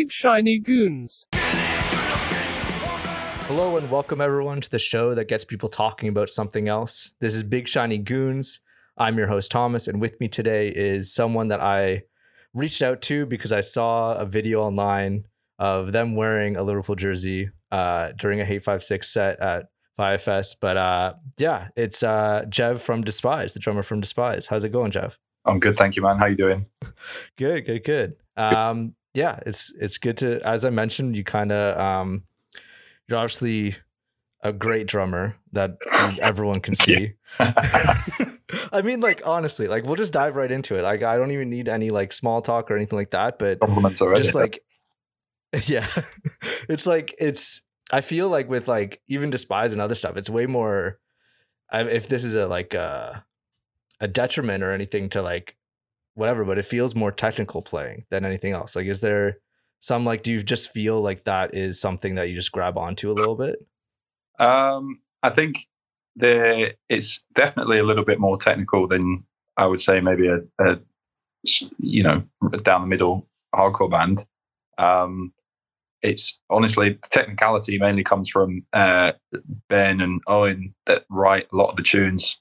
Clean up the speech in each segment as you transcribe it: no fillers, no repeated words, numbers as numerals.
Big Shiny Goons. Hello and welcome everyone to the show that gets people talking about something else. This is Big Shiny Goons. I'm your host Thomas, and with me today is someone that I reached out to because I saw a video online of them wearing a Liverpool jersey during a Hate 56 set at FIFS. But yeah, it's Jev from Despise, the drummer from Despise. How's it going, Jev? I'm good, thank you, man. How you doing? Good. Yeah, it's good to, as I mentioned, you kind of you're obviously a great drummer that everyone can see. I mean, like, honestly, like, we'll just dive right into it. Like, I don't even need any like small talk or anything like that, but Compliments already. just like, yeah, I feel like with like even Despise and other stuff, it's way more, if this is a detriment or anything to like whatever, but it feels more technical playing than anything else. Like, is there some, like, do you just feel like that is something that you just grab onto a little bit? I think it's definitely a little bit more technical than I would say maybe a down the middle hardcore band. It's honestly, technicality mainly comes from Ben and Owen that write a lot of the tunes.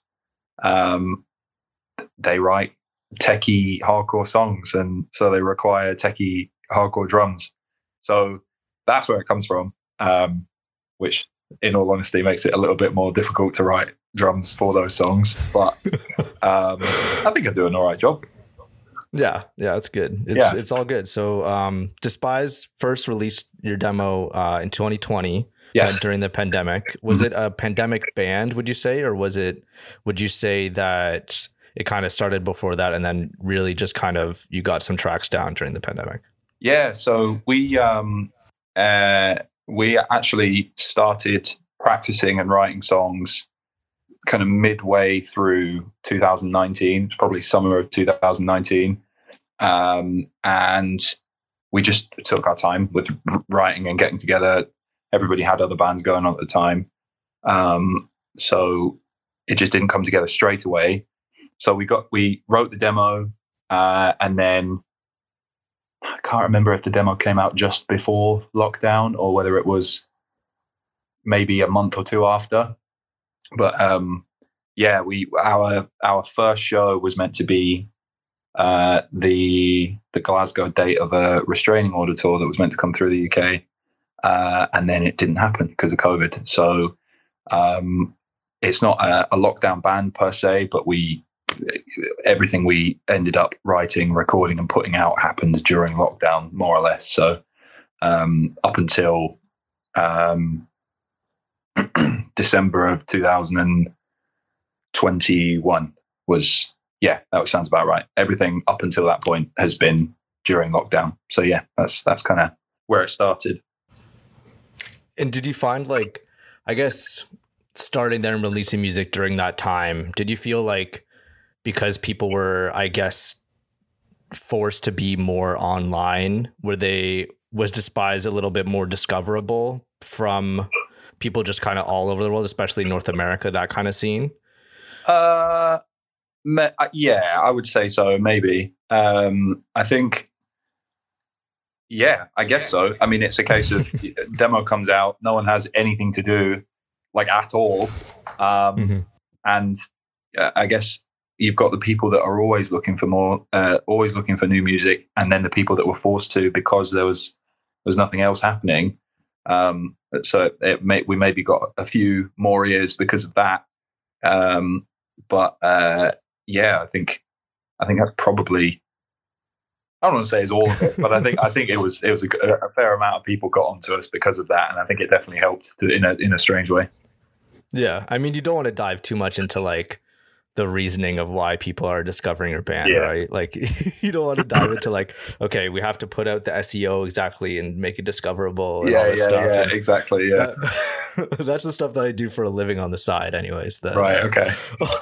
They write techie hardcore songs, and so they require techie hardcore drums. So that's where it comes from, which in all honesty makes it a little bit more difficult to write drums for those songs. But I think I do an all right job. Yeah, it's good. It's all good. So Despise first released your demo in 2020. Yes. During the pandemic. Was it a pandemic band, would you say, or would you say that it kind of started before that and then really just kind of you got some tracks down during the pandemic? Yeah, so we actually started practicing and writing songs kind of midway through 2019. It's probably summer of 2019. And we just took our time with writing and getting together. Everybody had other bands going on at the time. So it just didn't come together straight away. So we wrote the demo, and then I can't remember if the demo came out just before lockdown or whether it was maybe a month or two after. But our first show was meant to be the Glasgow date of a restraining order tour that was meant to come through the UK, and then it didn't happen because of COVID. So it's not a lockdown band per se, but everything we ended up writing, recording, and putting out happened during lockdown, more or less. So up until December of 2021 was, that sounds about right. Everything up until that point has been during lockdown. So yeah, that's kind of where it started. And did you find, like, I guess starting there and releasing music during that time, did you feel like because people were, I guess, forced to be more online, was Despise a little bit more discoverable from people just kind of all over the world, especially North America, that kind of scene? Yeah, I would say so, maybe. I think, I guess so. I mean, it's a case of demo comes out, no one has anything to do, like, at all. And I guess you've got the people that are always looking for more, always looking for new music, and then the people that were forced to because there was nothing else happening. So we maybe got a few more ears because of that. But I think that's probably, I don't want to say it's all of it, but I think it was a fair amount of people got onto us because of that, and I think it definitely helped in a strange way. Yeah, I mean, you don't want to dive too much into like the reasoning of why people are discovering your band, right? Like, you don't want to dive into like, okay, we have to put out the SEO exactly and make it discoverable and all this stuff. Yeah, exactly. Yeah, that's the stuff that I do for a living on the side, anyways. Right. Okay.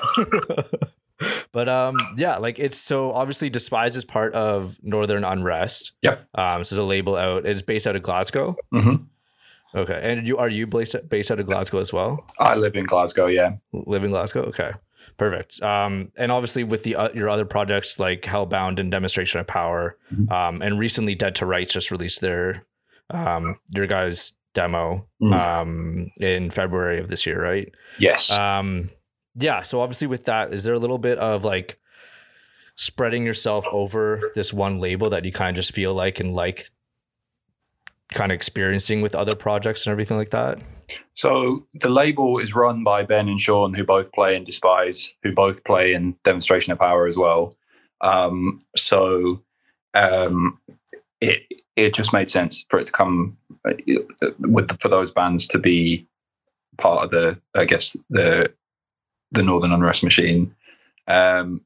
But like, it's so obviously Despise is part of Northern Unrest. Yep. So there's a label out. It's based out of Glasgow. Mm-hmm. Okay, and are you based out of Glasgow as well? I live in Glasgow. Yeah. Live in Glasgow. Okay. Perfect. And obviously with the your other projects like Hellbound and Demonstration of Power, and recently Dead to Rights just released their your guys' demo in February of this year, right? Yes. Yeah. So obviously with that, is there a little bit of like spreading yourself over this one label that you kind of just feel like and like kind of experiencing with other projects and everything like that? So the label is run by Ben and Sean, who both play in Despise, who both play in Demonstration of Power as well. It just made sense for it to come for those bands to be part of the Northern Unrest machine. So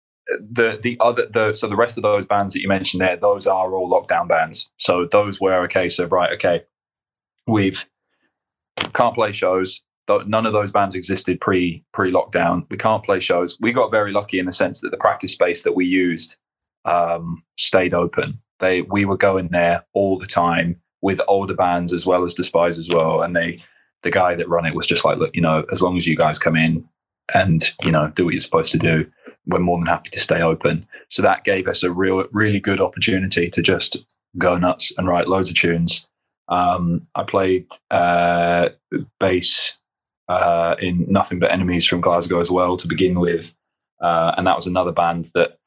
the rest of those bands that you mentioned there, those are all lockdown bands. So those were a case of we've can't play shows. None of those bands existed pre-lockdown. We can't play shows. We got very lucky in the sense that the practice space that we used stayed open. We were going there all the time with older bands as well as Despise as well. And the guy that run it was just like, look, as long as you guys come in and do what you're supposed to do, we're more than happy to stay open. So that gave us a really good opportunity to just go nuts and write loads of tunes. I played bass in Nothing But Enemies from Glasgow as well to begin with, and that was another band that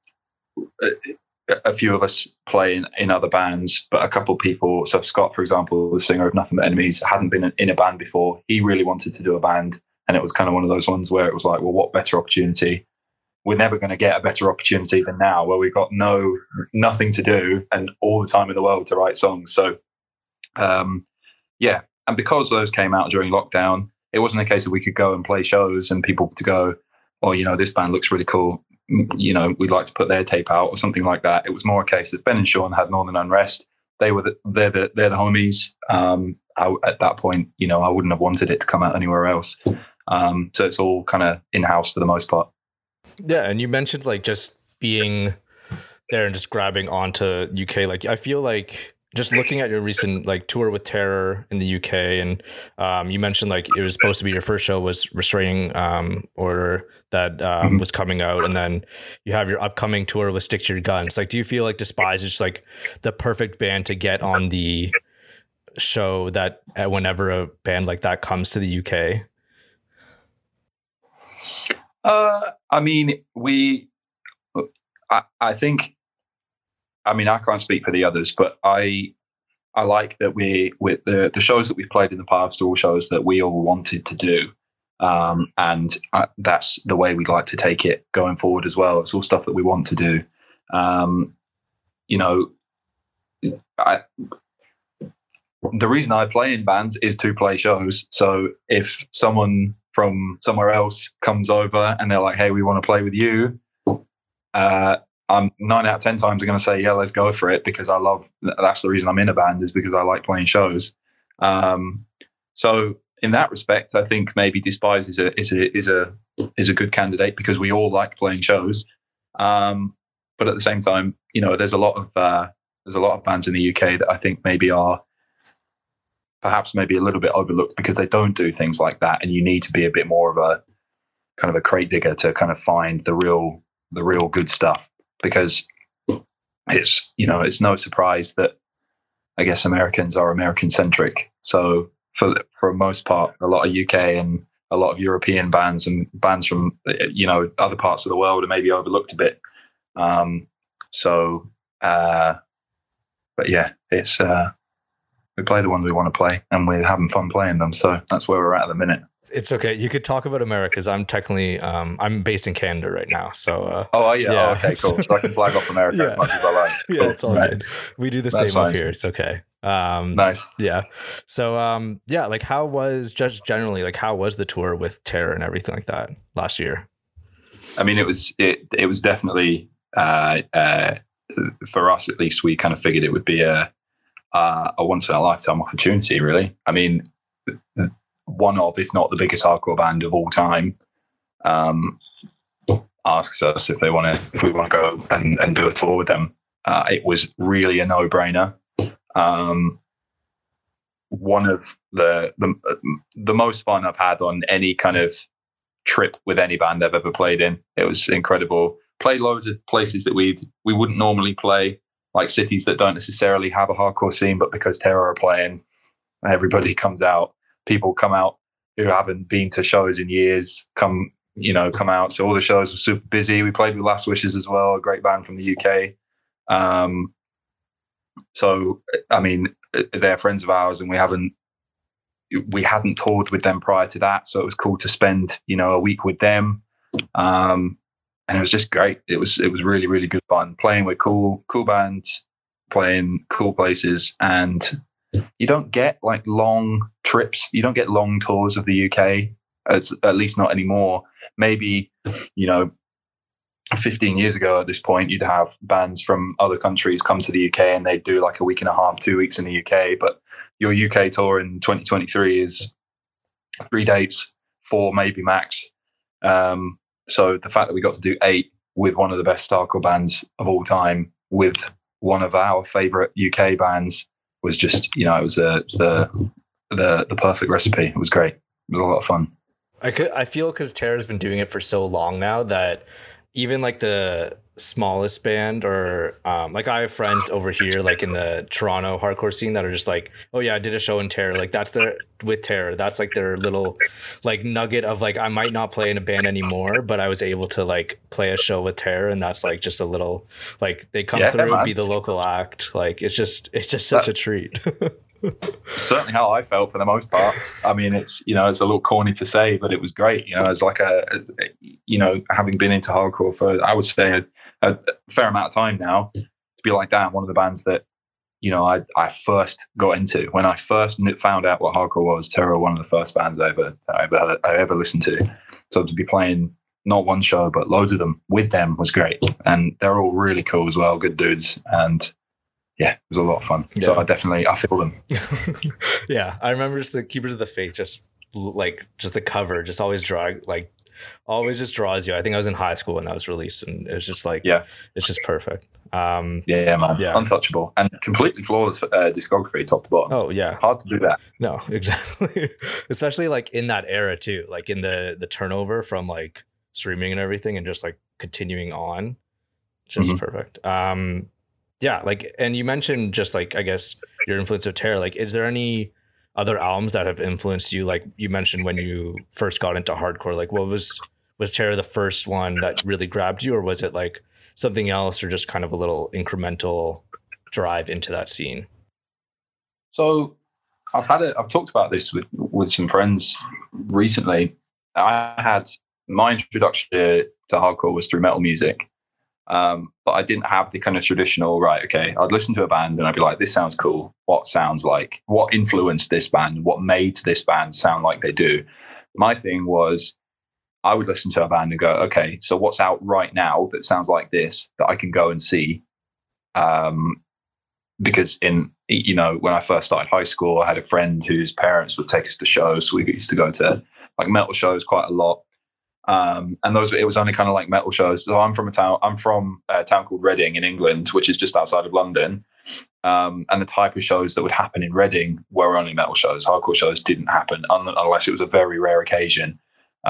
a few of us play in other bands, but a couple of people, so Scott, for example, the singer of Nothing But Enemies, hadn't been in a band before. He really wanted to do a band, and it was kind of one of those ones where it was like, well, what better opportunity? We're never going to get a better opportunity than now, where we've got nothing to do and all the time in the world to write songs. So and because those came out during lockdown, it wasn't a case that we could go and play shows and people to go, oh, this band looks really cool, we'd like to put their tape out or something like that. It was more a case that Ben and Sean had Northern Unrest. They're the homies. At that point, I wouldn't have wanted it to come out anywhere else. So it's all kind of in-house for the most part. Yeah, and you mentioned like just being there and just grabbing onto UK. Like I feel like just looking at your recent like tour with Terror in the UK, and you mentioned like it was supposed to be your first show was Restraining Order that was coming out, and then you have your upcoming tour with Stick to Your Guns. Like, do you feel like Despise is just like the perfect band to get on the show that whenever a band like that comes to the UK? I think. I can't speak for the others, but I like that with the shows that we've played in the past are all shows that we all wanted to do, and that's the way we'd like to take it going forward as well. It's all stuff that we want to do. The reason I play in bands is to play shows. So if someone from somewhere else comes over and they're like, "Hey, we want to play with you," I'm 9 out of 10 times I'm going to say, yeah, let's go for it, because that's the reason I'm in a band, is because I like playing shows. So in that respect, I think maybe Despise is a good candidate because we all like playing shows. But at the same time, there's a lot of bands in the UK that I think maybe are perhaps maybe a little bit overlooked because they don't do things like that, and you need to be a bit more of a kind of a crate digger to kind of find the real good stuff. Because it's no surprise that I guess Americans are American centric. So for the most part, a lot of UK and a lot of European bands and bands from other parts of the world are maybe overlooked a bit. But yeah, it's we play the ones we want to play, and we're having fun playing them. So that's where we're at the minute. It's okay. You could talk about America because I'm technically I'm based in Canada right now. So yeah. Oh, okay, cool. So I can slag off America as much as I like. Cool. Yeah, it's all good. We do the same up here. It's okay. Nice. Yeah. So like how was the tour with Terror and everything like that last year? I mean, it was definitely for us at least. We kind of figured it would be a once in a lifetime opportunity. Really, I mean, one of, if not the biggest hardcore band of all time, asks us if we want to go and do a tour with them. It was really a no-brainer. One of the most fun I've had on any kind of trip with any band I've ever played in. It was incredible. Played loads of places that we wouldn't normally play, like cities that don't necessarily have a hardcore scene, but because Terror are playing, everybody comes out. People come out who haven't been to shows in years, come out. So all the shows were super busy. We played with Last Wishes as well, a great band from the UK. So I mean, they're friends of ours, and we hadn't toured with them prior to that, so it was cool to spend a week with them, and it was just great. It was really, really good fun playing with cool bands, playing cool places, and you don't get like long trips. You don't get long tours of the UK, at least not anymore. Maybe 15 years ago at this point, you'd have bands from other countries come to the UK and they'd do like a week and a half, 2 weeks in the UK. But your UK tour in 2023 is 3 dates, 4 maybe max. So the fact that we got to do 8 with one of the best hardcore bands of all time, with one of our favorite UK bands, was just, it was the perfect recipe. It was great. It was a lot of fun. I feel because Terror's been doing it for so long now that even like the smallest band, or like I have friends over here like in the Toronto hardcore scene that are just like, oh yeah, I did a show in Terror, like that's with Terror, that's like their little like nugget of like, I might not play in a band anymore, but I was able to like play a show with Terror, and that's like just a little, like they come through, man. Be the local act, like it's just such a treat. Certainly how I felt for the most part. I mean, it's it's a little corny to say, but it was great. It's like having been into hardcore for, I would say, a fair amount of time now, to be like that, one of the bands that I first got into when I first found out what hardcore was. Terror, one of the first bands I ever listened to. So to be playing not one show but loads of them with them was great, and they're all really cool as well, good dudes, and yeah, it was a lot of fun. Yeah. So I feel them. Yeah, I remember just the Keepers of the Faith, just the cover, just always just draws you. I think I was in high school when that was released, and it was just like, yeah, it's just perfect. Man, untouchable and completely flawless discography, top to bottom. Oh yeah, hard to do that. No, exactly. Especially like in that era too, like in the turnover from like streaming and everything, and just like continuing on, just perfect. Yeah, like, and you mentioned just like, I guess your influence of Terror, like, is there any other albums that have influenced you? Like you mentioned when you first got into hardcore, like what was Terror the first one that really grabbed you, or was it like something else, or just kind of a little incremental drive into that scene? So I've talked about this with some friends recently. My introduction to hardcore was through metal music. But I didn't have the kind of traditional, right, okay, I'd listen to a band and I'd be like, this sounds cool. What influenced this band? What made this band sound like they do? My thing was, I would listen to a band and go, okay, so what's out right now that sounds like this, that I can go and see? Because when I first started high school, I had a friend whose parents would take us to shows. So we used to go to like metal shows quite a lot. And it was only kind of like metal shows. So I'm from a town called Reading in England, which is just outside of London. And the type of shows that would happen in Reading were only metal shows. Hardcore shows didn't happen unless it was a very rare occasion.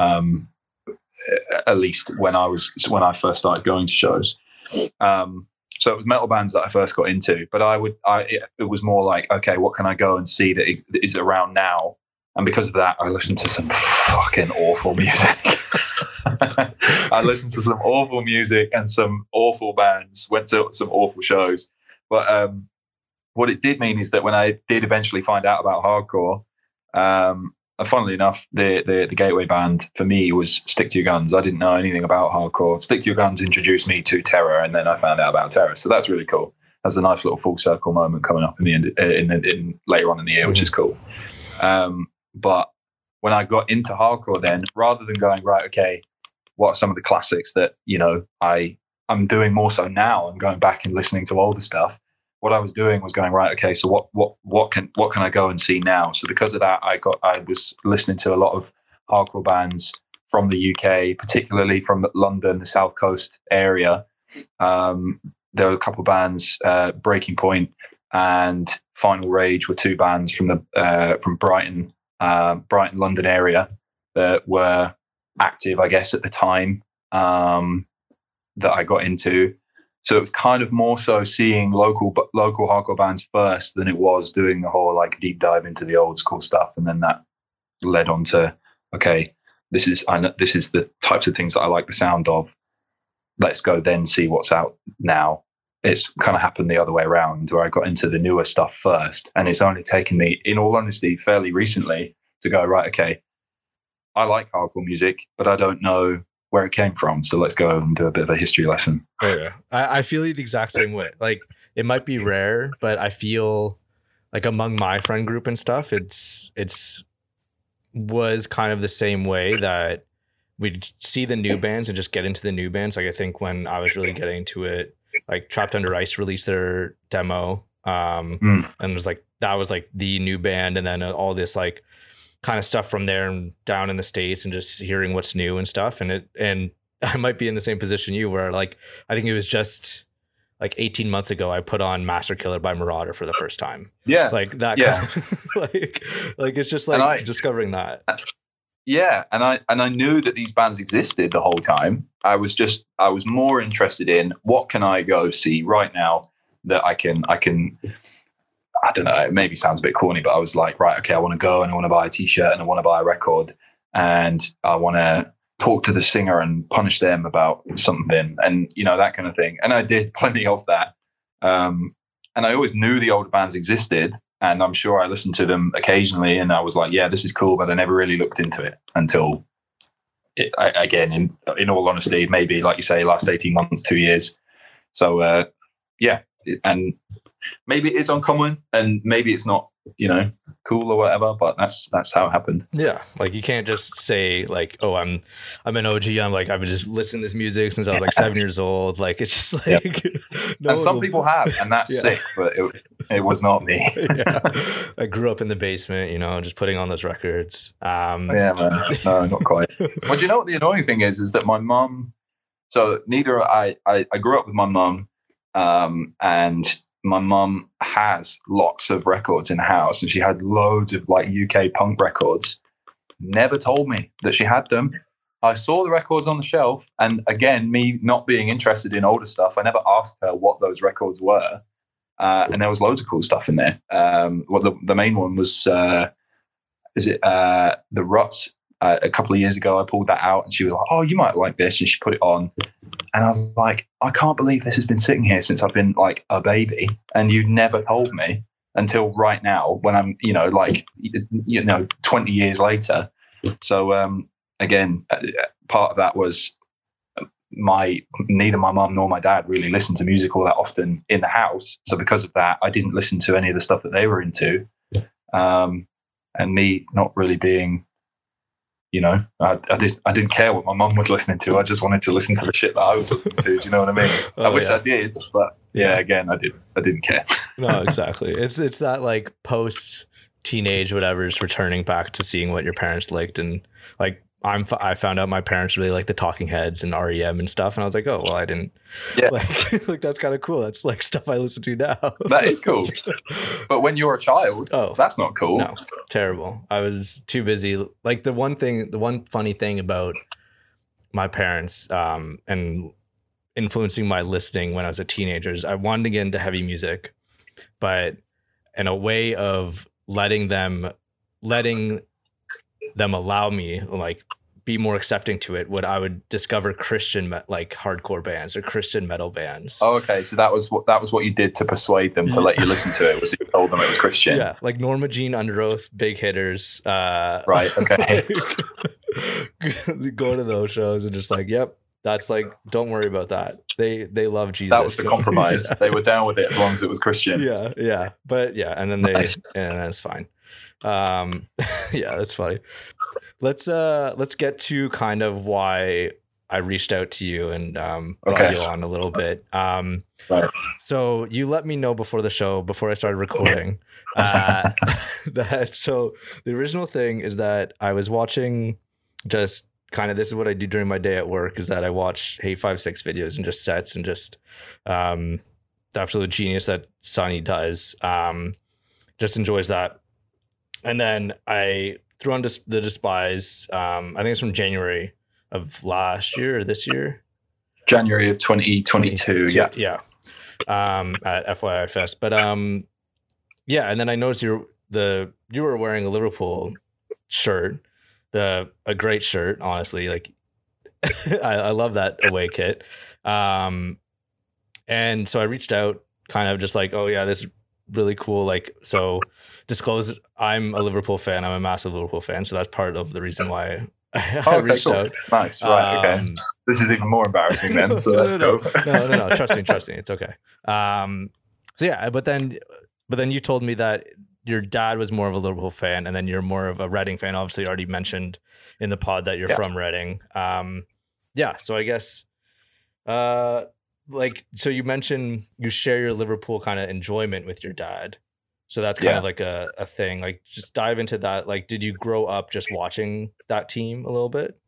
At least when I first started going to shows. So it was metal bands that I first got into, but it was more like, okay, what can I go and see that is around now? And because of that, I listened to some fucking awful music. I listened to some awful music and some awful bands, went to some awful shows. But what it did mean is that when I did eventually find out about hardcore, funnily enough, the gateway band for me was Stick to Your Guns. I didn't know anything about hardcore. Stick to Your Guns introduced me to Terror, and then I found out about Terror. So that's really cool. That's a nice little full circle moment coming up in the end, in later on in the year, which is cool. But when I got into hardcore, then rather than going, right, okay, what are some of the classics that I'm doing more so now? I'm going back and listening to older stuff. What I was doing was going, right, okay, so what can I go and see now? So because of that, I was listening to a lot of hardcore bands from the UK, particularly from London, the South Coast area. There were a couple of bands, Breaking Point and Final Rage were two bands from Brighton, London area that were active, I guess, at the time that I got into. So it was kind of more so seeing local hardcore bands first than it was doing the whole like deep dive into the old school stuff, and then that led on to, okay, this is the types of things that I like the sound of. Let's go then see what's out now. It's kind of happened the other way around, where I got into the newer stuff first, and it's only taken me, in all honesty, fairly recently to go, right, okay, I like hardcore music, but I don't know where it came from. So let's go and do a bit of a history lesson. Oh, yeah. I feel the exact same way. Like, it might be rare, but I feel like among my friend group and stuff, it's was kind of the same way that we'd see the new bands and just get into the new bands. Like, I think when I was really getting into it, like Trapped Under Ice released their demo. And it was like, that was like the new band. And then all this like kind of stuff from there and down in the States, and just hearing what's new and stuff. And I might be in the same position you were, like, I think it was just like 18 months ago, I put on Master Killer by Marauder for the first time. Yeah. Like that. Yeah. Kind of, like it's just like discovering that. Yeah. And I knew that these bands existed the whole time. I was more interested in what can I go see right now that I can, I don't know, it maybe sounds a bit corny, but I was like, right, okay, I want to go and I want to buy a t-shirt and I want to buy a record and I want to talk to the singer and punish them about something and, you know, that kind of thing. And I did plenty of that. And I always knew the older bands existed, and I'm sure I listened to them occasionally and I was like, yeah, this is cool, but I never really looked into it until again, in all honesty, maybe like you say, last 18 months, 2 years. So, yeah. And maybe it is uncommon and maybe it's not, you know, cool or whatever, but that's how it happened. Yeah. Like, you can't just say like, oh, I'm an OG. I've been just listening to this music since I was like 7 years old. Like, it's just like, no, and some people have, and that's sick, but it was not me. Yeah. I grew up in the basement, you know, just putting on those records. Yeah, man. No, not quite. Well, do you know what the annoying thing is that my mum, so neither I grew up with my mum, and my mum has lots of records in the house, and she has loads of like UK punk records. Never told me that she had them. I saw the records on the shelf, and again, me not being interested in older stuff, I never asked her what those records were. And there was loads of cool stuff in there. Well, the main one was, The Ruts? A couple of years ago, I pulled that out and she was like, oh, you might like this. And she put it on. And I was like, I can't believe this has been sitting here since I've been like a baby. And you never told me until right now when I'm, 20 years later. So, again, part of that was neither my mum nor my dad really listened to music all that often in the house. So because of that, I didn't listen to any of the stuff that they were into. And me not really being, I didn't care what my mum was listening to. I just wanted to listen to the shit that I was listening to. Do you know what I mean? I wish I did, but yeah, again, I didn't care. No, exactly. It's that like post teenage whatever's returning back to seeing what your parents liked, and like I found out my parents really like the Talking Heads and REM and stuff, and I was like, oh well, I didn't. Yeah, like that's kind of cool. That's like stuff I listen to now. That is cool. But when you're a child, that's not cool. No, terrible. I was too busy. Like the one funny thing about my parents and influencing my listening when I was a teenager is I wanted to get into heavy music, but in a way of letting them allow me like be more accepting to it, I would discover Christian like hardcore bands or Christian metal bands. Oh, okay. So that was what you did to persuade them to let you listen to it. Was you told them it was Christian? Yeah, like Norma Jean, Underoath, big hitters. Right. Okay. Go to those shows and just like, yep, that's like, don't worry about that. They love Jesus. That was the compromise. Yeah. They were down with it as long as it was Christian. Yeah. But yeah, and then that's fine. Yeah, that's funny. Let's get to kind of why I reached out to you and brought you on a little bit. Right. So you let me know before the show, before I started recording, that so the original thing is that I was watching just kind of, this is what I do during my day at work, is that I watch Hate5six videos and just sets and just the absolute genius that Sonny does. Just enjoys that. And then I threw on the Despise. I think it's from January. of last year or this year. January of 2022. Yeah. At FYI Fest. But yeah, and then I noticed you were wearing a Liverpool shirt, a great shirt, honestly. Like I love that away kit. And so I reached out, kind of just like, oh yeah, this is really cool. Like, so disclose, I'm a Liverpool fan. I'm a massive Liverpool fan. So that's part of the reason why I reached out. Nice. Right. Okay. This is even more embarrassing then. So no. Trust me. It's okay. So yeah, but then you told me that your dad was more of a Liverpool fan, and then you're more of a Reading fan. Obviously, you already mentioned in the pod that you're from Reading. Yeah. So I guess, like, so you mentioned you share your Liverpool kind of enjoyment with your dad. So that's kind of like a thing. Like, just dive into that. Like, did you grow up just watching that team a little bit?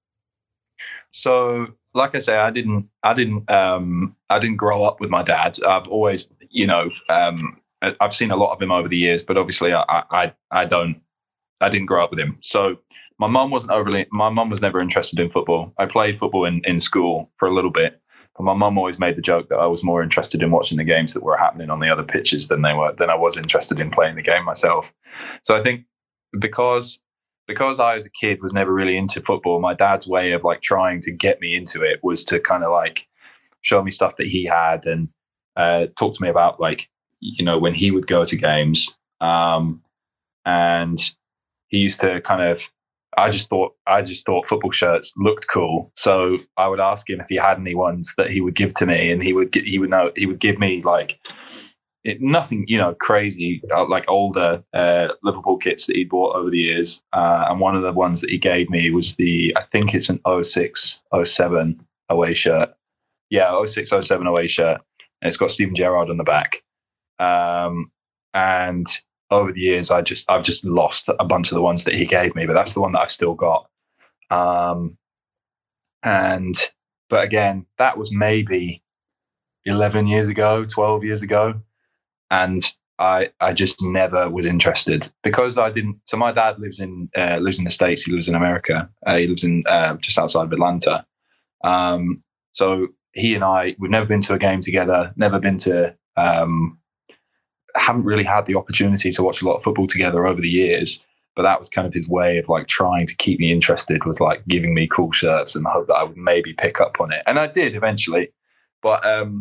So, like I say, I didn't grow up with my dad. I've always, I've seen a lot of him over the years, but obviously I didn't grow up with him. So my mum was never interested in football. I played football in school for a little bit, but my mum always made the joke that I was more interested in watching the games that were happening on the other pitches than I was interested in playing the game myself. So I think because I, as a kid, was never really into football, my dad's way of like trying to get me into it was to kind of like show me stuff that he had and talk to me about, like, when he would go to games. And he used to kind of, I just thought football shirts looked cool. So I would ask him if he had any ones that he would give to me, and he would give me like nothing, crazy, like older Liverpool kits that he bought over the years. And one of the ones that he gave me was I think it's an 06-07 away shirt. Yeah, 06-07 away shirt. And it's got Steven Gerrard on the back. And over the years, I've just lost a bunch of the ones that he gave me, but that's the one that I've still got. But again, that was maybe 11 years ago, 12 years ago. And I just never was interested because I didn't. So my dad lives in the States. He lives in America. He lives in just outside of Atlanta. So he and we've never been to a game together. Never been to. Haven't really had the opportunity to watch a lot of football together over the years. But that was kind of his way of like trying to keep me interested. Was like giving me cool shirts and hope that I would maybe pick up on it, and I did eventually. But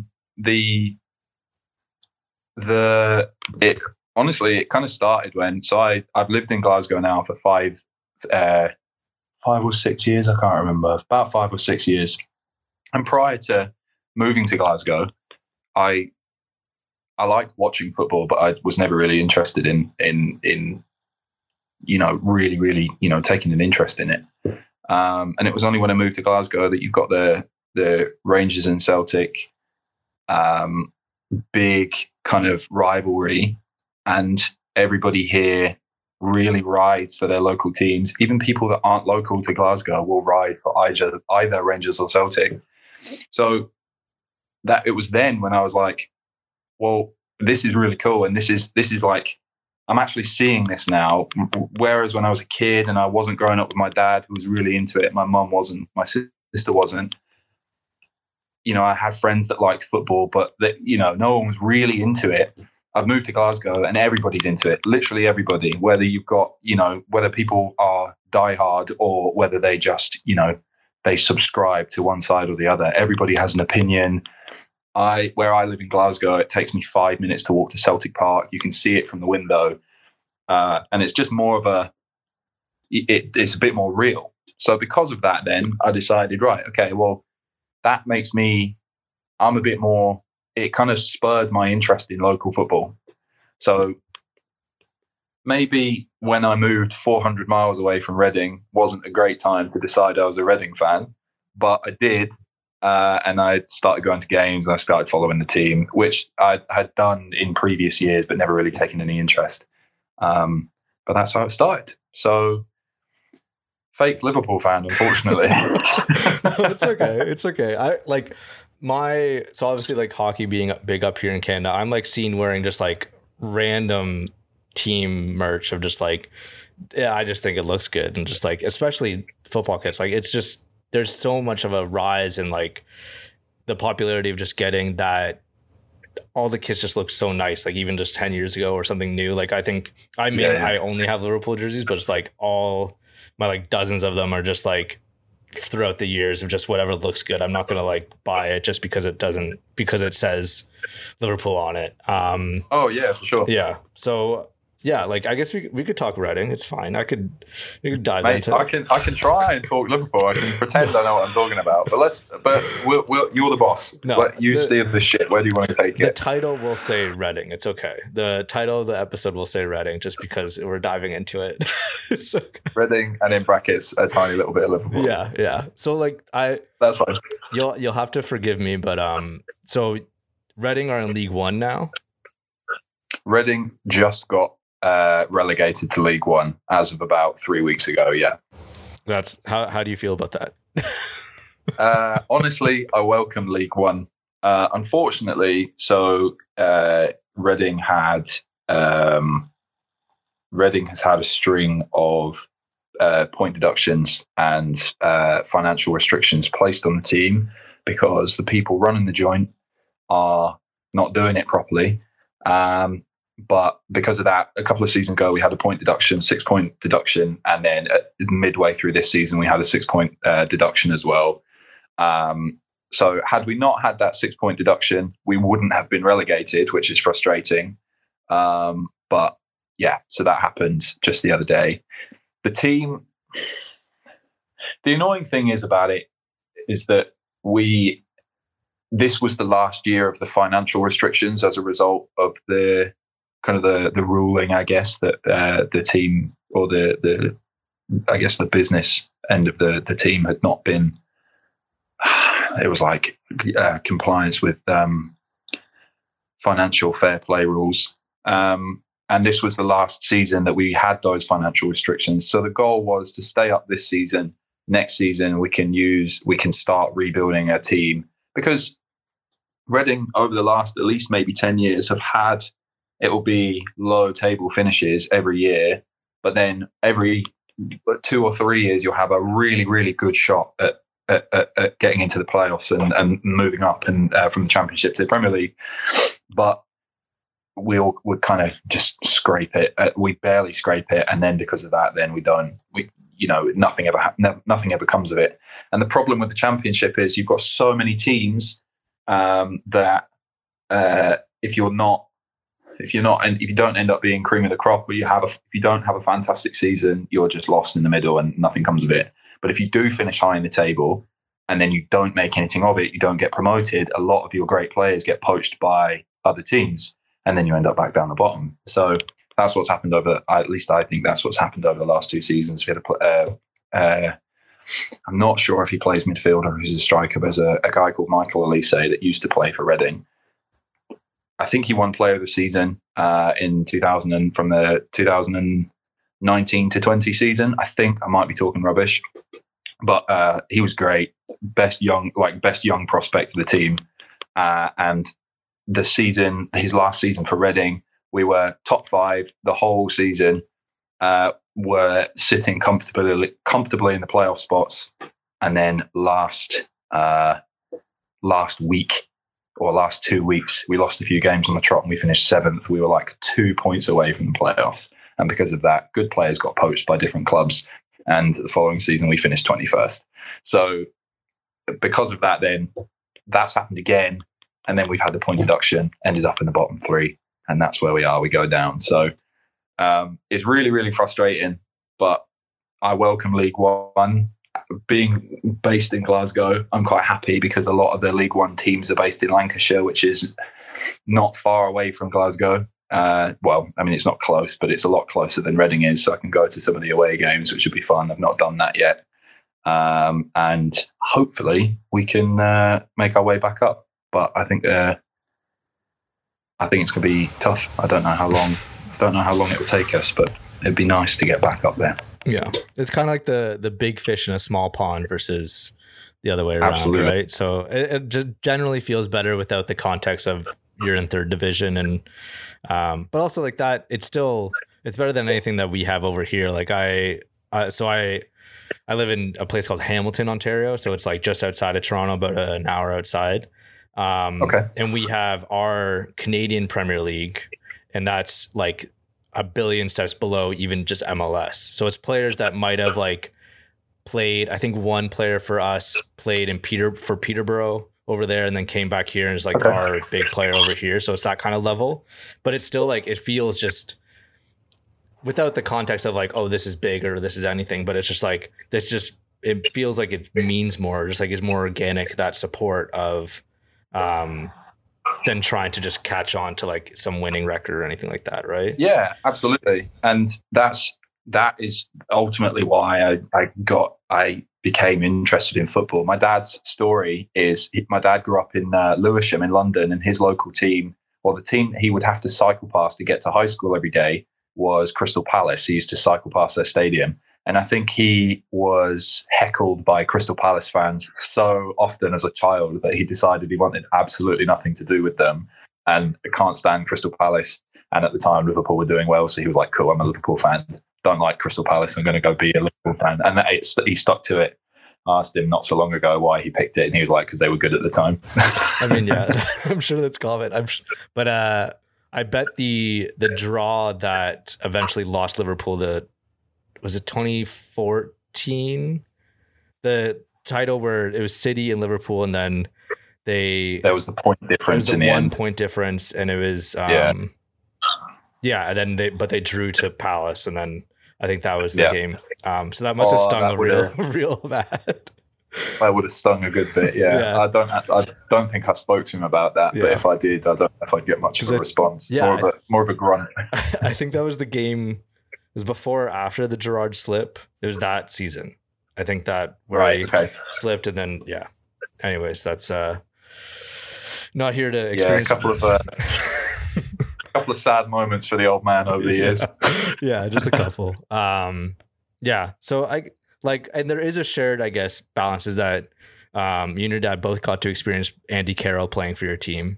honestly, it kind of started when, so I've lived in Glasgow now for 5 or 6 years. I can't remember, about 5 or 6 years. And prior to moving to Glasgow, I liked watching football, but I was never really interested in really, really, taking an interest in it. And it was only when I moved to Glasgow that you've got the Rangers and Celtic, big kind of rivalry, and everybody here really rides for their local teams. Even people that aren't local to Glasgow will ride for either Rangers or Celtic. So that it was then when I was like, well, this is really cool, and this is like, I'm actually seeing this now. Whereas when I was a kid and I wasn't growing up with my dad, who was really into it, my mum wasn't, my sister wasn't. I had friends that liked football, but that, no one was really into it. I've moved to Glasgow and everybody's into it. Literally everybody, whether you've got, whether people are diehard or whether they just, they subscribe to one side or the other. Everybody has an opinion. Where I live in Glasgow, it takes me 5 minutes to walk to Celtic Park. You can see it from the window. And it's just more of it's a bit more real. So because of that, then I decided, right, okay, well, that makes I'm a bit more, it kind of spurred my interest in local football. So maybe when I moved 400 miles away from Reading wasn't a great time to decide I was a Reading fan, but I did. And I started going to games and I started following the team, which I had done in previous years, but never really taken any interest. But that's how it started. So fake Liverpool fan, unfortunately. It's okay. It's okay. So obviously like hockey being big up here in Canada, I'm like seen wearing just like random team merch of just like, yeah, I just think it looks good. And just like, especially football kits, like it's just there's so much of a rise in like the popularity of just getting that. All the kits just look so nice, like even just 10 years ago or something new. Like I think I only have Liverpool jerseys, but it's like all my like dozens of them are just like throughout the years of just whatever looks good. I'm not gonna like buy it just because it says Liverpool on it. Oh yeah, for sure. Yeah. So yeah, like I guess we could talk Reading. It's fine. We could dive into. I can try and talk Liverpool. I can pretend I know what I'm talking about. But you're the boss. No, you steer the shit. Where do you want to take it? The title will say Reading. It's okay. The title of the episode will say Reading, just because we're diving into it. It's okay. Reading, and in brackets a tiny little bit of Liverpool. Yeah. So like that's fine. You'll have to forgive me, but so Reading are in League One now. Reading just got relegated to League One as of about 3 weeks ago. Yeah. That's how do you feel about that? Honestly, I welcome League One. Unfortunately, so Reading has had a string of point deductions and financial restrictions placed on the team because the people running the joint are not doing it properly. But because of that, a couple of seasons ago, we had a point deduction, 6-point deduction. And then midway through this season, we had a 6-point deduction as well. So had we not had that 6-point deduction, we wouldn't have been relegated, which is frustrating. But yeah, so that happened just the other day. The team, the annoying thing is about it is that this was the last year of the financial restrictions as a result of the kind of the ruling, I guess, that the team or the business end of the team had not been. It was like compliance with financial fair play rules, and this was the last season that we had those financial restrictions. So the goal was to stay up this season. Next season, we can start rebuilding a team, because Reading over the last at least maybe 10 years have had. It will be low table finishes every year, but then every 2 or 3 years you'll have a really, really good shot at getting into the playoffs and moving up and from the Championship to the Premier League. But we would kind of just scrape it. We barely scrape it, and then because of that, then nothing ever comes of it. And the problem with the Championship is you've got so many teams that if you don't end up being cream of the crop, or if you don't have a fantastic season, you're just lost in the middle and nothing comes of it. But if you do finish high in the table and then you don't make anything of it, you don't get promoted, a lot of your great players get poached by other teams, and then you end up back down the bottom. So that's what's happened at least I think that's what's happened over the last 2 seasons. We had I'm not sure if he plays midfield or if he's a striker, but there's a guy called Michael Elise that used to play for Reading. I think he won Player of the Season in 2000 from the 2019 to 20 season. I think I might be talking rubbish, but he was great. Best young prospect of the team. And his last season for Reading, we were top 5 the whole season. Were sitting comfortably in the playoff spots, and then last week or last 2 weeks, we lost a few games on the trot and we finished 7th. We were like 2 points away from the playoffs, and because of that, good players got poached by different clubs. And the following season, we finished 21st. So because of that, then that's happened again, and then we've had the point deduction, ended up in the bottom 3, and that's where we are. We go down. So. It's really, really frustrating, but I welcome League One. Being based in Glasgow, I'm quite happy because a lot of the League One teams are based in Lancashire, which is not far away from Glasgow. Well, I mean, it's not close, but it's a lot closer than Reading is, so I can go to some of the away games, which would be fun. I've not done that yet. And hopefully we can make our way back up. But I think it's going to be tough. I don't know how long it will take us, but it'd be nice to get back up there. Yeah, it's kind of like the big fish in a small pond versus the other way around. Absolutely. Right? So it just generally feels better without the context of you're in 3rd division, and but also like that, it's better than anything that we have over here. Like I I live in a place called Hamilton, Ontario. So it's like just outside of Toronto, about an hour outside. Okay. And we have our Canadian Premier League, and that's like a billion steps below even just MLS. So it's players that might have like played. I think one player for us played in Peterborough over there, and then came back here and is like our big player over here. So it's that kind of level, but it's still like, it feels just without the context of like, oh, this is big or this is anything, but it's just like, it feels like it means more, just like it's more organic, that support of, than trying to just catch on to like some winning record or anything like that. Right. Yeah, absolutely. And that is ultimately why I became interested in football. My dad's story is my dad grew up in Lewisham in London, and his local team, or the team he would have to cycle past to get to high school every day, was Crystal Palace. He used to cycle past their stadium. And I think he was heckled by Crystal Palace fans so often as a child that he decided he wanted absolutely nothing to do with them, and can't stand Crystal Palace. And at the time, Liverpool were doing well. So he was like, cool, I'm a Liverpool fan. Don't like Crystal Palace. I'm going to go be a Liverpool fan. And he stuck to it. I asked him not so long ago why he picked it, and he was like, because they were good at the time. I mean, yeah, I'm sure that's common. But I bet the draw that eventually lost Liverpool was it 2014, the title where it was City and Liverpool, and then there was the point difference in the end. 1 point difference, and it was and then they drew to Palace, and then I think that was the game. So that must have stung real bad. That would have stung a good bit. Yeah. I don't think I spoke to him about that, but if I did, I don't know if I'd get much of a response. More of a grunt. I think that was the game. It was before or after the Gerrard slip. It was that season. I think that where I slipped, and then Anyways, that's not here to experience. A couple of sad moments for the old man over the years. Yeah, just a couple. So and there is a shared, I guess, balance is that you and your dad both got to experience Andy Carroll playing for your team.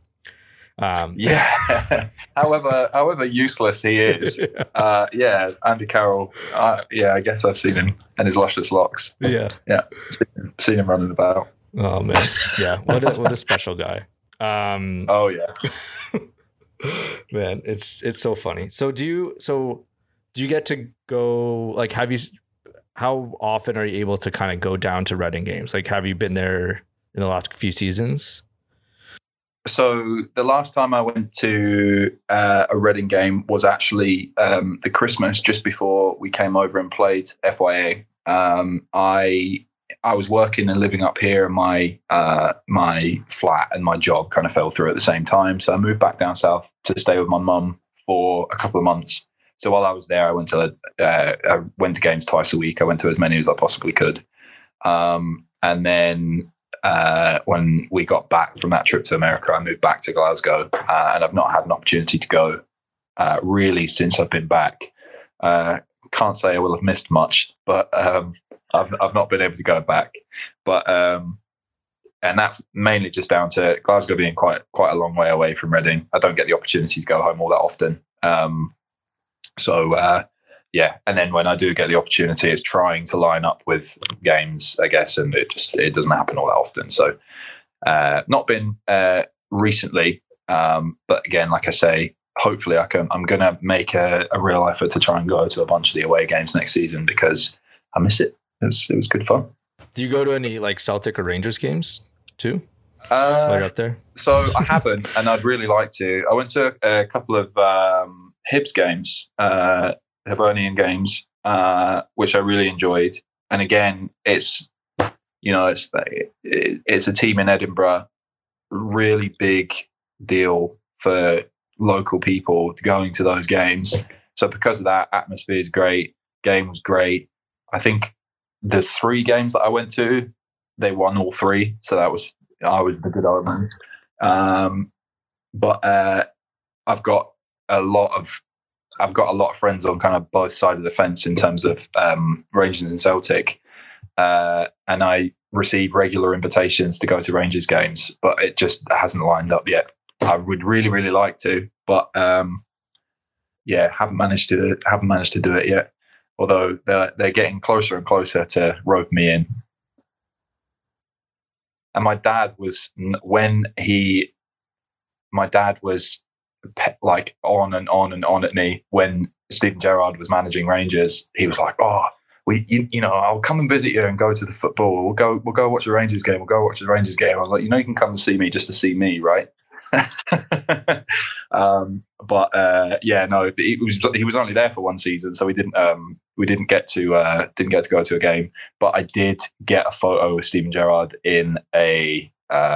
However useless he is, Andy Carroll. I guess I've seen him and his luscious locks. Seen him running about. Oh man, yeah, what a special guy. Oh yeah, man, it's so funny. So do you get to go? Like, how often are you able to kind of go down to Reading games? Like, have you been there in the last few seasons? So the last time I went to a Reading game was actually the Christmas just before we came over and played FYA. I was working and living up here, and my flat and my job kind of fell through at the same time. So I moved back down south to stay with my mum for a couple of months. So while I was there, I went to games twice a week. I went to as many as I possibly could. And then when we got back from that trip to America, I moved back to Glasgow, and I've not had an opportunity to go really since I've been back. Can't say I will have missed much, but I've not been able to go back. But and that's mainly just down to Glasgow being quite a long way away from Reading. I don't get the opportunity to go home all that often. And then when I do get the opportunity, it's trying to line up with games, I guess, and it doesn't happen all that often. So not been recently, but again, like I say, hopefully I'm going to make a real effort to try and go to a bunch of the away games next season because I miss it. It was good fun. Do you go to any like Celtic or Rangers games too? While you're up there? So I haven't, and I'd really like to. I went to a couple of Hibs games, Hibernian games, which I really enjoyed. And again, it's a team in Edinburgh, really big deal for local people going to those games. So because of that, atmosphere is great, game was great. I think the 3 games that I went to, they won all 3, so I was the good omen. But I've got a lot of friends on kind of both sides of the fence in terms of Rangers and Celtic, and I receive regular invitations to go to Rangers games, but it just hasn't lined up yet. I would really, really like to, but haven't managed to do it yet. although they're getting closer and closer to rope me in. And my dad was like on and on and on at me when Steven Gerrard was managing Rangers. He was like, "Oh, I'll come and visit you and go to the football. We'll go watch the Rangers game. We'll go watch the Rangers game." I was like, "You can come and see me just to see me, right?" He was only there for one season, so we didn't get to go to a game. But I did get a photo with Steven Gerrard in a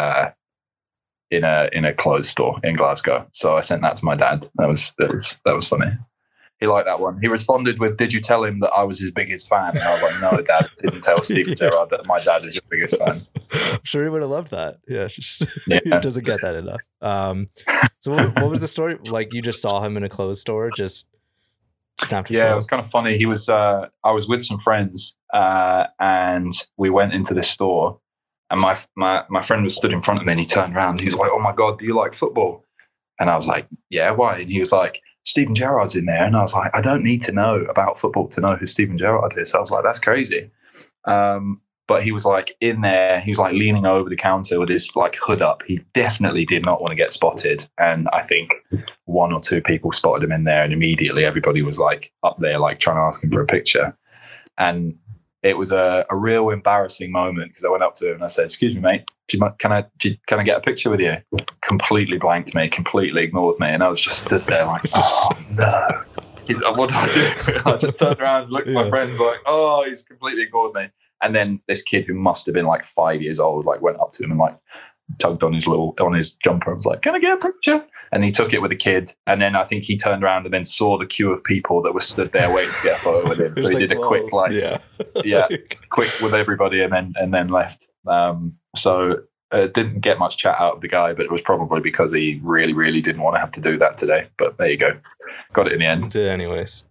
clothes store in Glasgow. So I sent that to my dad. That was funny. He liked that one. He responded with, "Did you tell him that I was his biggest fan?" And I was like, "No, Dad, didn't tell Steven Gerrard that my dad is your biggest fan." I'm sure he would have loved that. Yeah, he doesn't get that enough. So what was the story? Like, you just saw him in a clothes store, just snapped a photo? It was kind of funny. He was. I was with some friends, and we went into this store, and my friend was stood in front of me, and he turned around. And he was like, "Oh my God, do you like football?" And I was like, "Yeah, why?" And he was like, "Steven Gerrard's in there." And I was like, "I don't need to know about football to know who Steven Gerrard is." I was like, "That's crazy." But he was like in there, he was like leaning over the counter with his like hood up. He definitely did not want to get spotted. And I think one or two people spotted him in there, and immediately everybody was like up there, like trying to ask him for a picture. And it was a real embarrassing moment, because I went up to him and I said, "Excuse me, mate, can I get a picture with you?" Completely blanked me, completely ignored me, and I was just stood there like, "Oh no, what do I do?" I just turned around and looked at my friends like, "Oh, he's completely ignored me." And then this kid who must have been like 5 years old, like went up to him and like tugged on his jumper and was like, "Can I get a picture?" And he took it with a kid. And then I think he turned around and then saw the queue of people that were stood there waiting to get a photo with him. So he did a quick quick with everybody and then left. So didn't get much chat out of the guy, but it was probably because he really, really didn't want to have to do that today. But there you go, got it in the end. Anyways,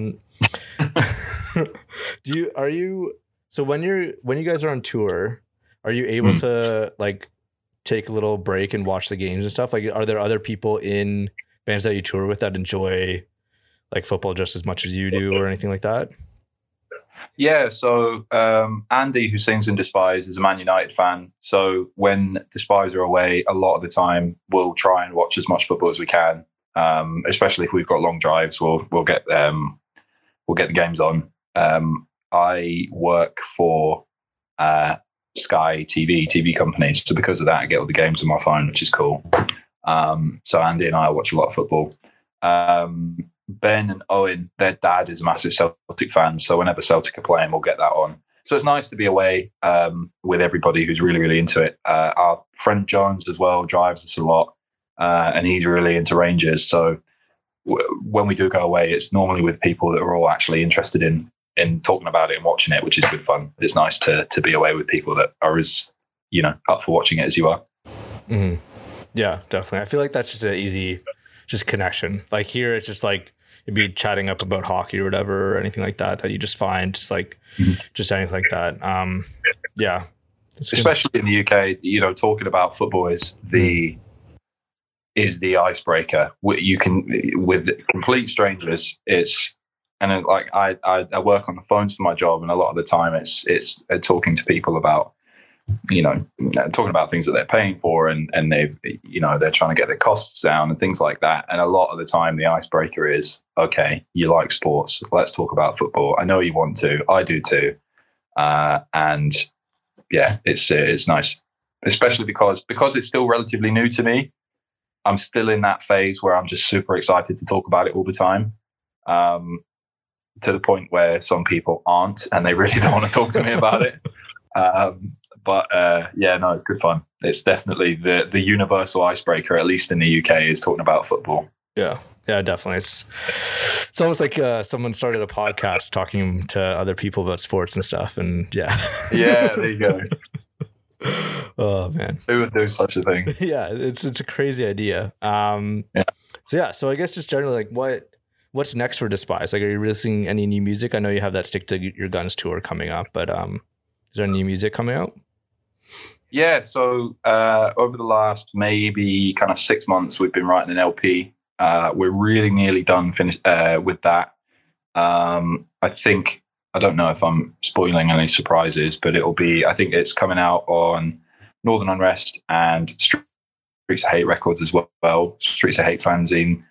so when you guys are on tour, are you able to like take a little break and watch the games and stuff? Like, are there other people in bands that you tour with that enjoy like football just as much as you do, or anything like that? Yeah, so Andy, who sings in Despise, is a Man United fan. So when Despise are away, a lot of the time we'll try and watch as much football as we can. Especially if we've got long drives, we'll get the games on. I work for Sky TV company, so because of that, I get all the games on my phone, which is cool. So Andy and I watch a lot of football. Ben and Owen, their dad is a massive Celtic fan, so whenever Celtic are playing, we'll get that on. So it's nice to be away with everybody who's really, really into it. Our friend Jones as well drives us a lot, and he's really into Rangers. So when we do go away, it's normally with people that are all actually interested in talking about it and watching it, which is good fun. It's nice to be away with people that are as, up for watching it as you are. Mm-hmm. Yeah, definitely. I feel like that's just an easy connection. Like here, it's just like you'd be chatting up about hockey or whatever, or anything like that you just find just like just anything like that. Yeah, especially in the UK, talking about football is the icebreaker. You can, with complete strangers, and like I work on the phones for my job, and a lot of the time it's talking to people about, talking about things that they're paying for, and they've, they're trying to get their costs down and things like that. And a lot of the time the icebreaker is, okay, you like sports, let's talk about football. I know you want to, I do too. And yeah, it's nice, especially because it's still relatively new to me. I'm still in that phase where I'm just super excited to talk about it all the time. To the point where some people aren't, and they really don't want to talk to me about it. But it's good fun. It's definitely the universal icebreaker, at least in the UK, is talking about football. Yeah, definitely. It's almost like someone started a podcast talking to other people about sports and stuff, and yeah, there you go. Oh man, who would do such a thing? Yeah, it's a crazy idea. So I guess just generally, like, what's next for Despise? Like, are you releasing any new music? I know you have that Stick to Your Guns tour coming up, but is there any new music coming out? Yeah, so over the last maybe kind of 6 months, we've been writing an LP. We're really nearly done with that. I think, I don't know if I'm spoiling any surprises, but I think it's coming out on Northern Unrest and Streets of Hate Records as well, Streets of Hate fanzine.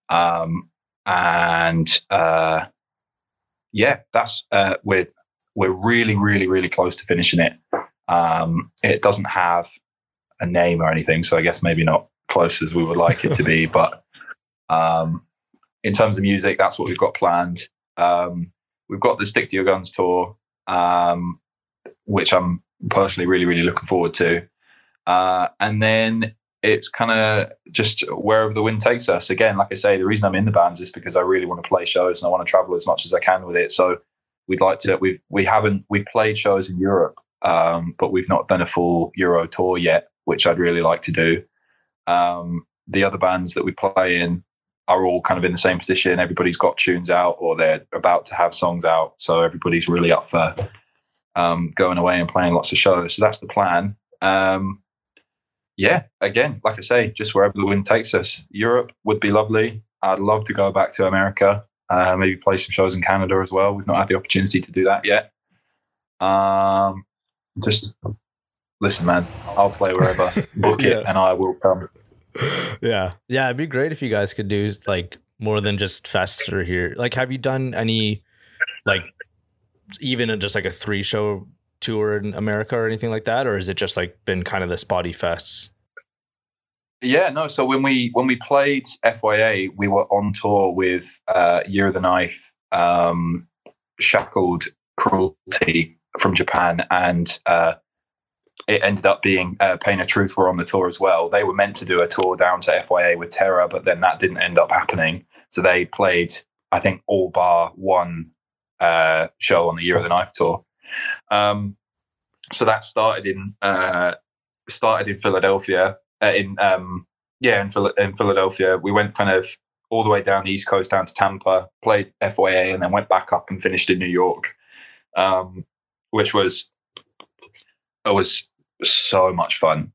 That's we're really, really, really close to finishing it. It doesn't have a name or anything, so I guess maybe not close as we would like it to be. But in terms of music, that's what we've got planned. We've got the Stick to Your Guns tour, which I'm personally really, really looking forward to. And then it's kind of just wherever the wind takes us. Again, like I say, the reason I'm in the bands is because I really want to play shows and I want to travel as much as I can with it. So we'd like to. We've played shows in Europe, but we've not done a full Euro tour yet, which I'd really like to do. The other bands that we play in are all kind of in the same position. Everybody's got tunes out or they're about to have songs out. So everybody's really up for going away and playing lots of shows. So that's the plan. Again, like I say, just wherever the wind takes us. Europe would be lovely. I'd love to go back to America, maybe play some shows in Canada as well. We've not had the opportunity to do that yet. Just listen, man, I'll play wherever. Book it and I will come. Yeah. It'd be great if you guys could do like more than just fests or here. Like, have you done any, like, even just like a 3-show tour in America or anything like that? Or has it just like been kind of the spotty fests? Yeah, no. So when we played FYA, we were on tour with Year of the Knife, Shackled Cruelty from Japan, and it ended up being Pain of Truth were on the tour as well. They were meant to do a tour down to FYA with Terror, but then that didn't end up happening. So they played, I think, all bar one show on the Year of the Knife tour. So that started in Philadelphia. In Philadelphia, we went kind of all the way down the East Coast down to Tampa, played FYA, and then went back up and finished in New York, which was so much fun.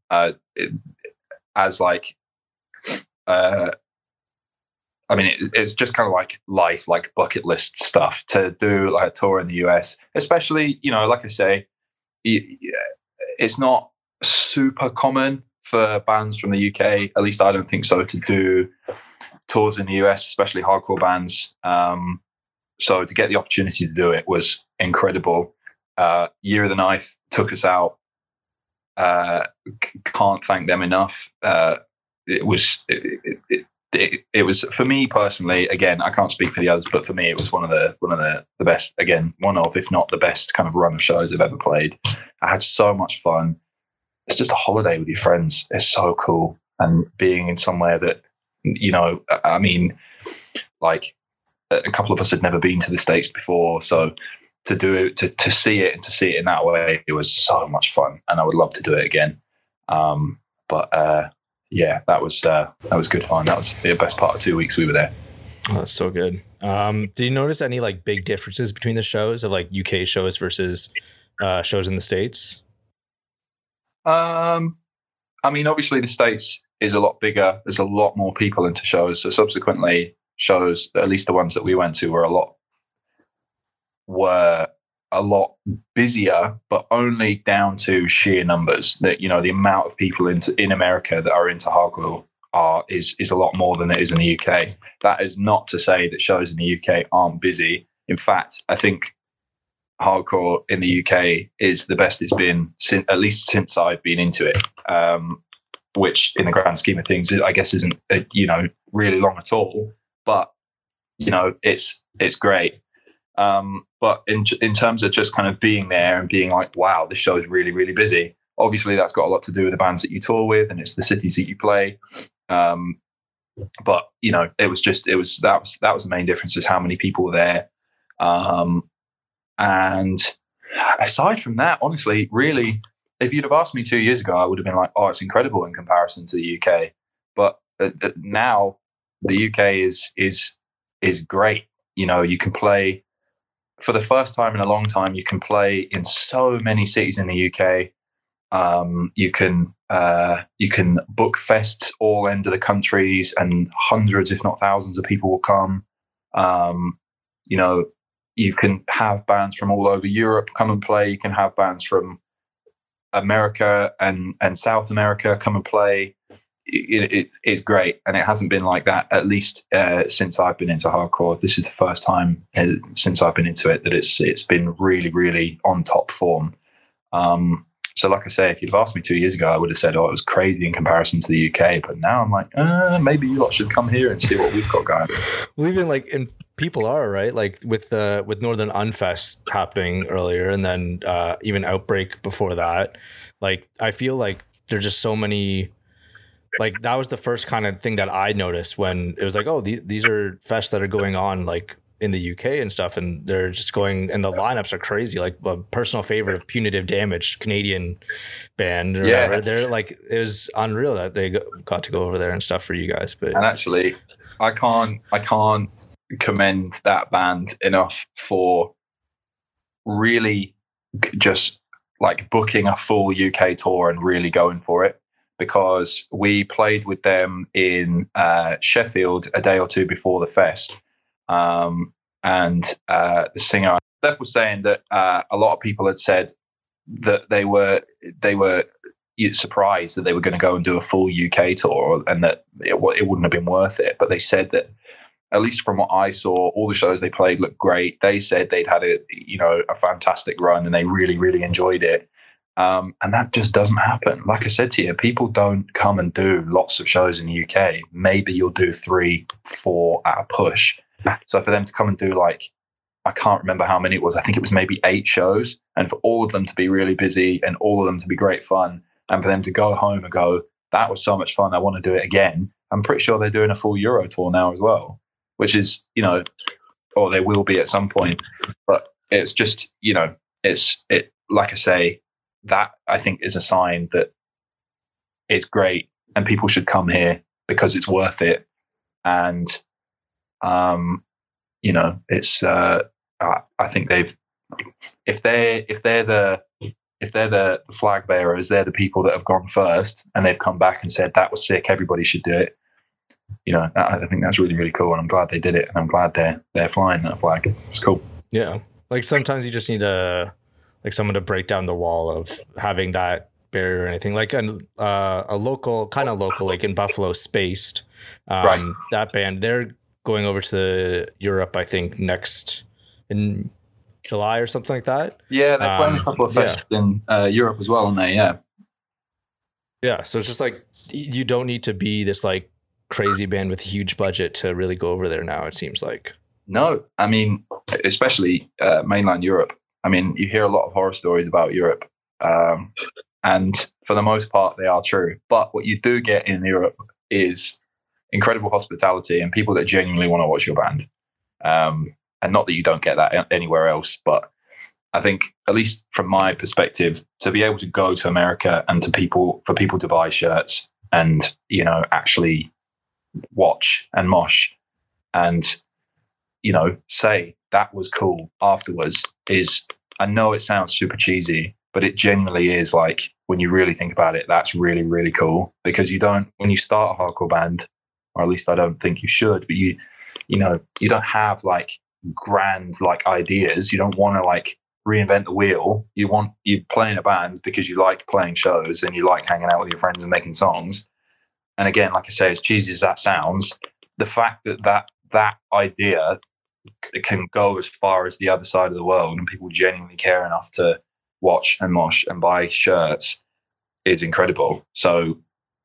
It's just kind of like life, like bucket list stuff to do, like a tour in the US, especially, like I say, it's not super common for bands from the UK, at least I don't think so, to do tours in the US, especially hardcore bands. So to get the opportunity to do it was incredible. Year of the Knife took us out. Can't thank them enough. It was for me personally. Again, I can't speak for the others, but for me, it was one of the best. Again, if not the best kind of run of shows I've ever played. I had so much fun. It's just a holiday with your friends. It's so cool, and being in somewhere that like a couple of us had never been to the States before, so to do it, to see it in that way, it was so much fun, and I would love to do it again. That was good fun. That was the best part of 2 weeks we were there. Oh, that's so good. Do you notice any like big differences between the shows of like UK shows versus shows in the States? Obviously the States is a lot bigger. There's a lot more people into shows. So subsequently shows, at least the ones that we went to, were a lot busier, but only down to sheer numbers. That, the amount of people in America that are into hardcore is a lot more than it is in the UK. That is not to say that shows in the UK aren't busy. In fact, I think hardcore in the UK is the best it's been at least since I've been into it, which in the grand scheme of things, I guess isn't really long at all, but it's great. But in terms of just kind of being there and being like, wow, this show is really, really busy. Obviously that's got a lot to do with the bands that you tour with, and it's the cities that you play. But that was the main difference, is how many people were there. And aside from that, honestly, really, if you'd have asked me 2 years ago, I would have been like, oh, it's incredible in comparison to the UK. But now the UK is great. You can play for the first time in a long time. You can play in so many cities in the UK. You can book fests all end of the countries, and hundreds, if not thousands, of people will come. you can have bands from all over Europe come and play. You can have bands from America and South America come and play. It's great, and it hasn't been like that, at least since I've been into hardcore. This is the first time since I've been into it that it's been really, really on top form. So like I say, if you'd have asked me 2 years ago, I would have said, oh, it was crazy in comparison to the UK. But now I'm like, maybe you lot should come here and see what we've got going. Well, even like, and people are, right? Like with Northern Unfest happening earlier, and then even Outbreak before that. Like, I feel like there's just so many, like that was the first kind of thing that I noticed when it was like, oh, these are fests that are going on like in the UK and stuff, and they're just going, and the lineups are crazy. Like a personal favorite, Punitive Damage, Canadian band or whatever. They're like, it was unreal that they got to go over there and stuff for you guys. But and actually, I can't commend that band enough for really just like booking a full UK tour and really going for it, because we played with them in Sheffield a day or two before the fest. And the singer Steph was saying that a lot of people had said that they were surprised that they were going to go and do a full UK tour, and that it wouldn't have been worth it. But they said that, at least from what I saw, all the shows they played looked great. They said they'd had a fantastic run, and they really, really enjoyed it. And that just doesn't happen. Like I said to you, people don't come and do lots of shows in the UK. Maybe you'll do 3-4 at a push. So for them to come and do, like, I can't remember how many it was. I think it was maybe 8 shows, and for all of them to be really busy and all of them to be great fun, and for them to go home and go, that was so much fun, I want to do it again. I'm pretty sure they're doing a full Euro tour now as well, which is, or they will be at some point. But it's just, like I say, that I think is a sign that it's great and people should come here because it's worth it. And it's I think if they're the flag bearers, they're the people that have gone first, and they've come back and said that was sick, everybody should do it. I think that's really, really cool, and I'm glad they did it, and I'm glad they're flying that flag. It's cool. Yeah, like sometimes you just need someone to break down the wall of having that barrier or anything. Like a local, like in Buffalo, Spaced. Right. That band, they're going over to Europe, I think, next in July or something like that. Yeah, they're playing a couple of fests in Europe as well, aren't they? Yeah, so it's just like, you don't need to be this like crazy band with a huge budget to really go over there now, it seems like. No, I mean, especially mainland Europe. I mean, you hear a lot of horror stories about Europe, and for the most part, they are true. But what you do get in Europe is incredible hospitality and people that genuinely want to watch your band. And not that you don't get that anywhere else, but I think, at least from my perspective, to be able to go to America and for people to buy shirts and, actually watch and mosh and, say that was cool afterwards is, I know it sounds super cheesy, but it genuinely is, like, when you really think about it, that's really, really cool, because when you start a hardcore band, or at least I don't think you should, but you don't have like grand like ideas. You don't want to like reinvent the wheel. You play in a band because you like playing shows and you like hanging out with your friends and making songs. And again, like I say, as cheesy as that sounds, the fact that idea can go as far as the other side of the world and people genuinely care enough to watch and mosh and buy shirts is incredible. So,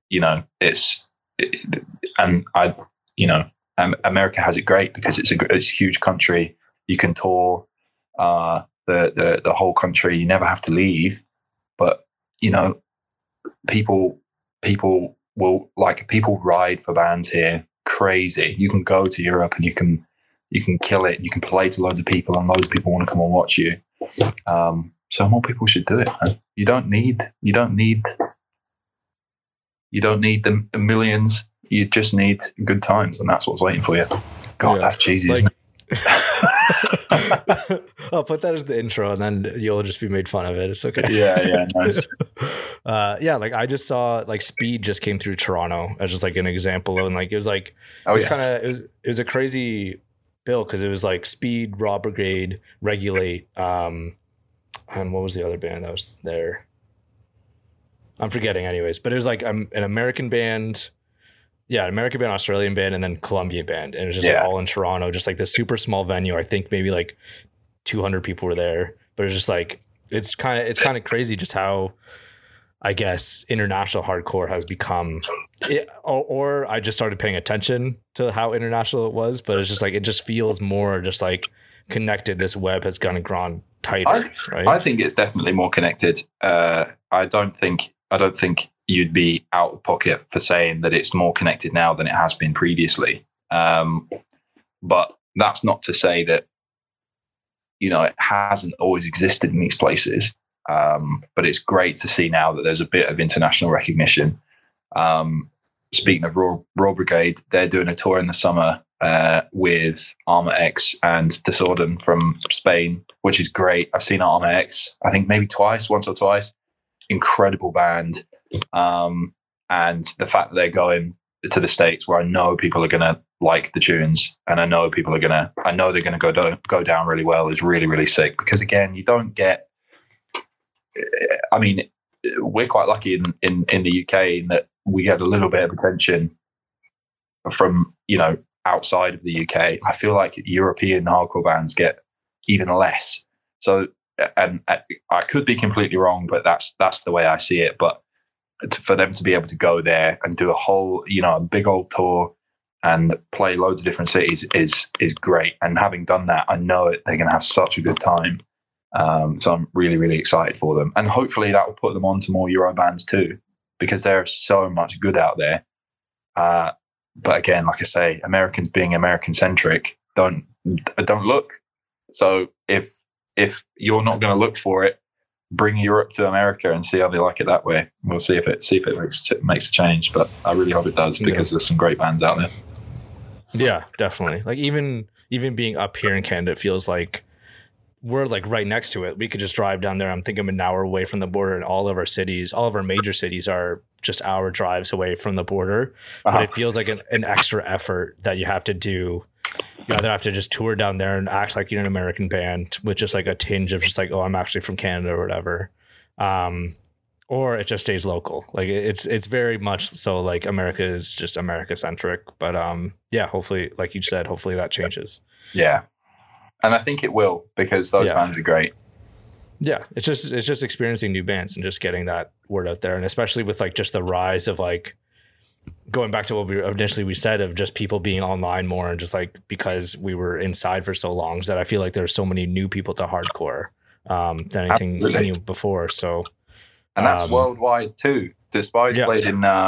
America has it great because it's a huge country. You can tour the whole country. You never have to leave. But people ride for bands here crazy. You can go to Europe and you can kill it. You can play to loads of people, and loads of people want to come and watch you. So more people should do it. You don't need the millions. You just need good times, and that's what's waiting for you. God, that's cheesy, isn't it? I'll put that as the intro, and then you'll just be made fun of it. It's okay. Yeah, nice. Like I just saw like Speed just came through Toronto as just like an example, and like it was like it was a crazy bill because it was like Speed, Raw Brigade, Regulate, and what was the other band that was there? I'm forgetting anyways, but it was like an American band. Yeah, American band, Australian band, and then Colombian band. And it was just like all in Toronto, just like this super small venue. I think maybe like 200 people were there, but it was just like, it's kind of crazy just how, I guess, international hardcore has become, or I just started paying attention to how international it was, but it's just like, it just feels more just like connected. This web has kind of grown tighter, right? I think it's definitely more connected. I don't think you'd be out of pocket for saying that it's more connected now than it has been previously. But that's not to say that, it hasn't always existed in these places. But it's great to see now that there's a bit of international recognition. Speaking of Raw Brigade, they're doing a tour in the summer with Arma X and Desorden from Spain, which is great. I've seen Arma X, I think maybe once or twice. Incredible band. And the fact that they're going to the States, where I know people are going to like the tunes, and I know they're going to go down really well, is really, really sick. Because again, you don't get, I mean, we're quite lucky in the UK in that we get a little bit of attention from, outside of the UK. I feel like European hardcore bands get even less. So, and I could be completely wrong, but that's the way I see it. But for them to be able to go there and do a whole, a big old tour and play loads of different cities is great. And having done that, I know they're going to have such a good time. So I'm really, really excited for them. And hopefully that will put them on to more Euro bands too, because there's so much good out there. But again, like I say, Americans being American centric don't look. So if you're not going to look for it, bring Europe to America and see how they like it that way. We'll see if it makes a change. But I really hope it does, because there's some great bands out there. Yeah, definitely. Like even being up here in Canada, it feels like we're like right next to it. We could just drive down there. I'm thinking I'm an hour away from the border, and all of our major cities are just hour drives away from the border. But it feels like an extra effort that you have to do. You either have to just tour down there and act like you're an American band with just like a tinge of just like, oh, I'm actually from Canada or whatever. Or it just stays local. Like it's very much so like America is just America centric. But yeah, hopefully, like you said, hopefully that changes. Yeah. And I think it will, because those bands are great. Yeah. It's just experiencing new bands and just getting that word out there. And especially with like just the rise of like, going back to what we said of just people being online more, and just like, because we were inside for so long, is that I feel like there's so many new people to hardcore than anything before. So, and that's worldwide too. Despise played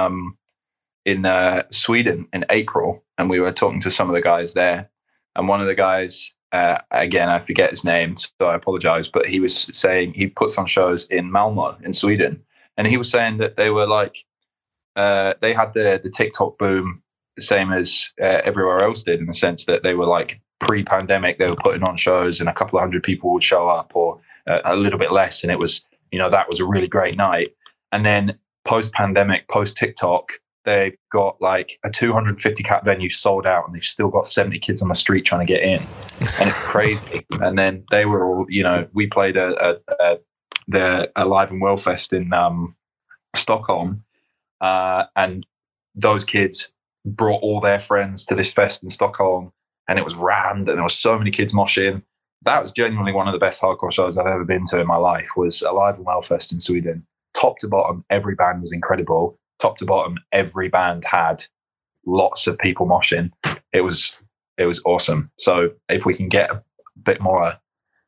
in Sweden in April, and we were talking to some of the guys there, and one of the guys, again, I forget his name, so I apologize, but he was saying he puts on shows in Malmö in Sweden, and he was saying that they were like, they had the TikTok boom, the same as everywhere else did, in the sense that they were like pre-pandemic, they were putting on shows and a couple of hundred people would show up, or a little bit less, and it was, that was a really great night. And then post-pandemic, post-TikTok, they've got like a 250 cap venue sold out, and they've still got 70 kids on the street trying to get in, and it's crazy. And then they were all, we played the Alive and Well Fest in Stockholm. And those kids brought all their friends to this fest in Stockholm, and it was rammed, and there were so many kids moshing. That was genuinely one of the best hardcore shows I've ever been to in my life, was Alive and Well Fest in Sweden. Top to bottom, every band was incredible. Top to bottom, every band had lots of people moshing. It was awesome. So if we can get a bit more,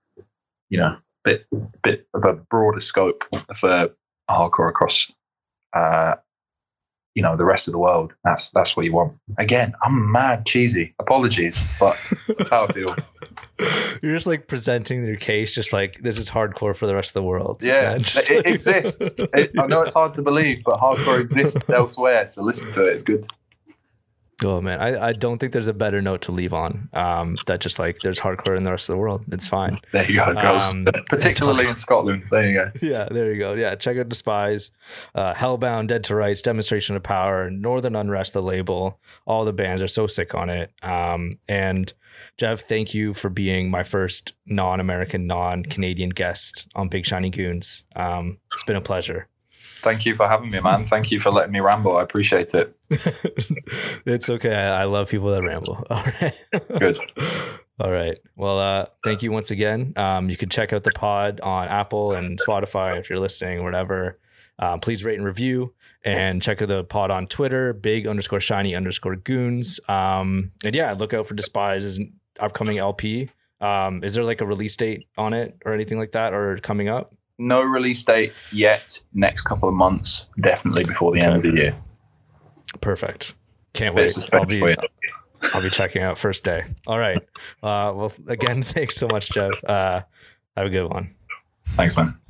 bit of a broader scope for hardcore across the rest of the world, that's what you want. Again, I'm mad cheesy, apologies, but that's how I feel. You're just like presenting your case, just like, this is hardcore for the rest of the world. Yeah, it exists. I know it's hard to believe, but hardcore exists elsewhere, so listen to it. It's good. Oh man, I don't think there's a better note to leave on. That just like there's hardcore in the rest of the world. It's fine. There you go, girls. Particularly in Scotland. There you go. Yeah, there you go. Yeah, check out Despise, Hellbound, Dead to Rights, Demonstration of Power, Northern Unrest, the label. All the bands are so sick on it. And Jeff, thank you for being my first non-American, non-Canadian guest on Big Shiny Goons. It's been a pleasure. Thank you for having me, man. Thank you for letting me ramble. I appreciate it. It's okay. I love people that ramble. All right. Good. All right. Well, thank you once again. You can check out the pod on Apple and Spotify if you're listening or whatever. Please rate and review, and check out the pod on Twitter, big_shiny_goons. And yeah, look out for Despise's upcoming LP. Is there like a release date on it or anything like that, or coming up? No release date yet. Next couple of months, definitely before the end of the year. Perfect. Can't wait. I'll be checking out first day. All right. Well, again, thanks so much, Jeff. Have a good one. Thanks, man.